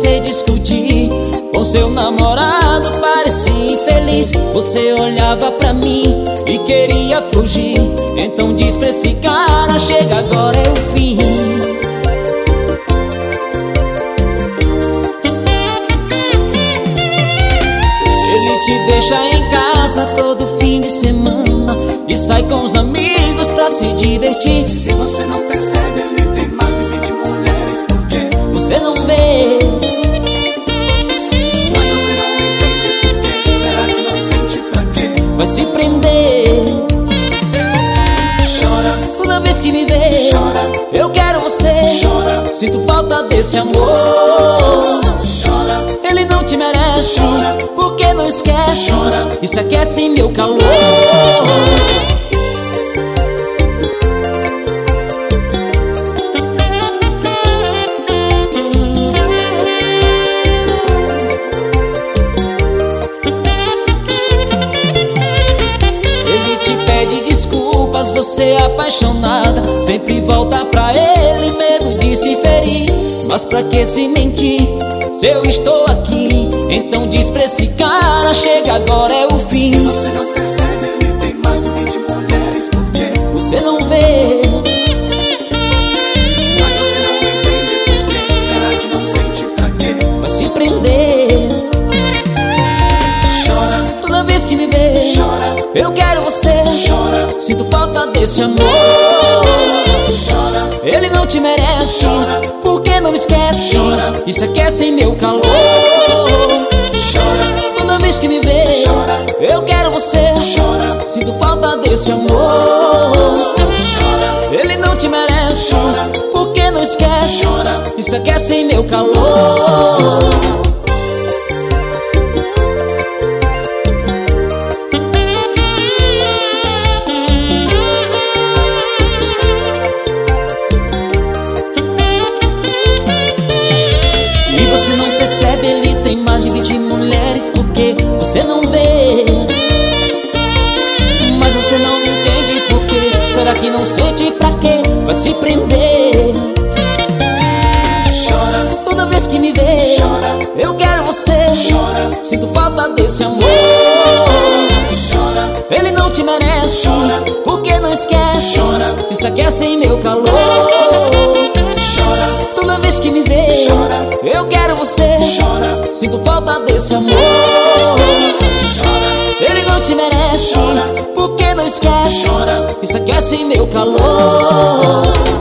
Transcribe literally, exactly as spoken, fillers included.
você discutir com seu namorado, parecia infeliz. Você olhava pra mim e queria fugir. Então diz pra esse cara, chega, agora é o fim. Ele te deixa em casa todo fim de semana e sai com os amigos pra se divertir. E você não percebe, ele tem mais de vinte mulheres, por quê? Você não vê. Mas você não entende por quê? Será que não sente pra quê? Vai se prender. Chora, Toda vez que me vê, chora, eu quero você. chora, Sinto falta desse amor. chora, Ele não te merece, chora, porque não esquece. chora. Isso aquece em meu calor. Ele te pede desculpas, você é apaixonada, sempre volta pra ele, medo de se ferir. Mas pra que se mentir, se eu estou aqui? Então diz pra esse cara, chega, agora é o fim. Você não percebe, ele tem mais de vinte mulheres, por quê? Você não vê. Mas você não entende por quê? Será que não sente pra quê? Vai se prender. Chora, Toda vez que me vê, chora, eu quero você. chora, Sinto falta desse amor. chora, Ele não te merece, chora, porque não esquece. chora. Isso aquece em meu calor. chora, Toda vez que me vê, chora, eu quero você. chora, Sinto falta desse amor. chora, Ele não te merece, chora, porque não esquece. chora. Isso aquece em meu calor. E você não percebe, ele tem mais de vinte mulheres, porque você não vê. Mas você não entende por quê. Será que não sente pra quê? Vai se prender. Chora, Toda vez que me vê, chora, eu quero você. chora, Sinto falta desse amor. chora, Ele não te merece, chora, porque não esquece. chora. Isso aquece em meu calor. chora, Toda vez que me vê, chora, eu quero você. chora, Sinto falta desse amor. chora, Ele não te merece, chora, porque não esquece. chora. Isso aquece em meu calor.